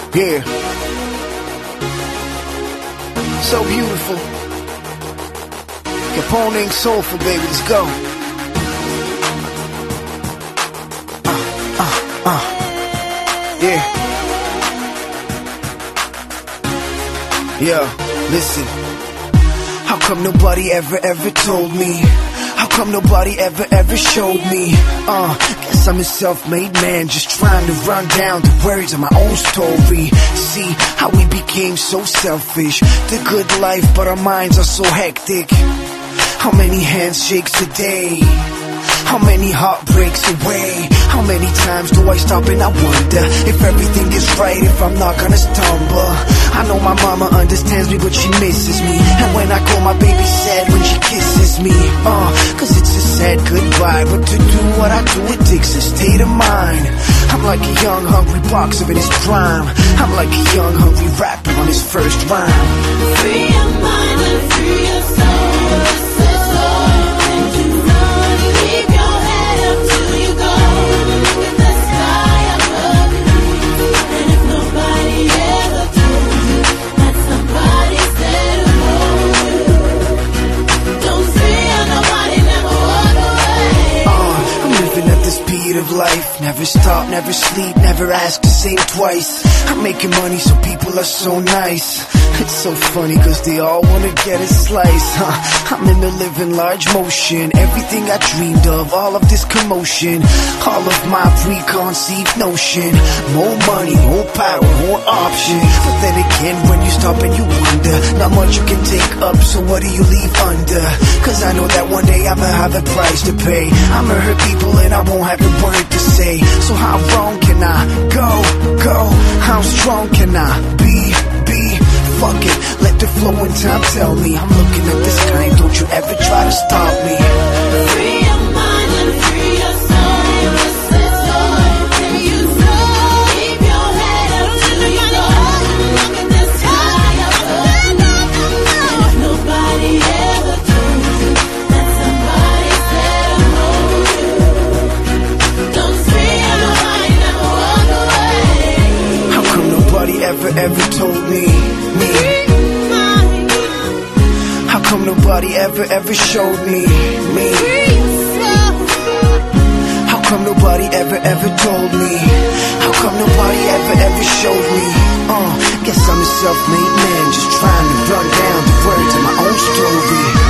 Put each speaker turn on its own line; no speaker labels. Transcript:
Yeah. So beautiful. Capone ain't soulful, baby. Let's go. Yeah. Yo, listen. How come nobody ever told me? How come nobody ever showed me? Guess I'm a self-made man, just trying to run down the words of my own story. See how we became so selfish. The good life, but our minds are so hectic. How many handshakes a day? How many heartbreaks away? How many times do I stop and I wonder if everything is right, if I'm not gonna stumble? I know my mama understands me, but she misses me. And when I call my baby sad when she kisses me, cause it's a sad goodbye. But to do what I do, it takes a state of mind. I'm like a young hungry boxer in his prime. I'm like a young hungry rapper on his first rhyme.
Free your mind and free your soul.
Of life, never stop, never sleep, never ask the same twice. I'm making money so people are so nice. It's so funny cause they all wanna get a slice, I'm in the living large motion. Everything I dreamed of, all of this commotion, all of my preconceived notion. More money, more power, more options. But then again, when you stop and you wonder, not much you can take up, so what do you leave under? Cause I know that one day I'ma have a price to pay. I'ma hurt people and I won't have a word to say. So how wrong can I go? How strong can I be? Fuck it, let the flow in time tell me. I'm looking at the sky, don't you ever try to stop me.
Free your mind and free your soul. Can you keep your head up till you go? Look at the sky above you. And if nobody ever told you that somebody said I know you, don't free your mind, never walk away.
How come nobody ever told me? How come nobody ever showed me? How come nobody ever told me? How come nobody ever showed me? Guess I'm a self-made man, just trying to run down the words of my own story.